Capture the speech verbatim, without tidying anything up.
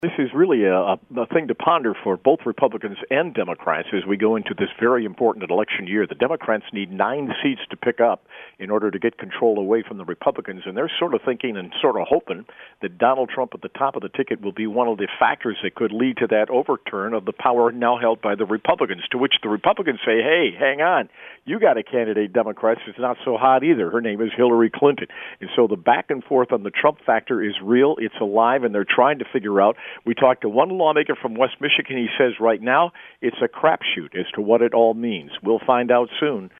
This is really a, a thing to ponder for both Republicans and Democrats as we go into this very important election year. The Democrats need nine seats to pick up in order to get control away from the Republicans, and they're sort of thinking and sort of hoping that Donald Trump at the top of the ticket will be one of the factors that could lead to that overturn of the power now held by the Republicans, to which the Republicans say, hey, hang on, you got a candidate, Democrats, who's not so hot either. Her name is Hillary Clinton. And so the back and forth on the Trump factor is real, it's alive, and they're trying to figure out. We talked to one lawmaker from West Michigan. He says right now it's a crapshoot as to what it all means. We'll find out soon.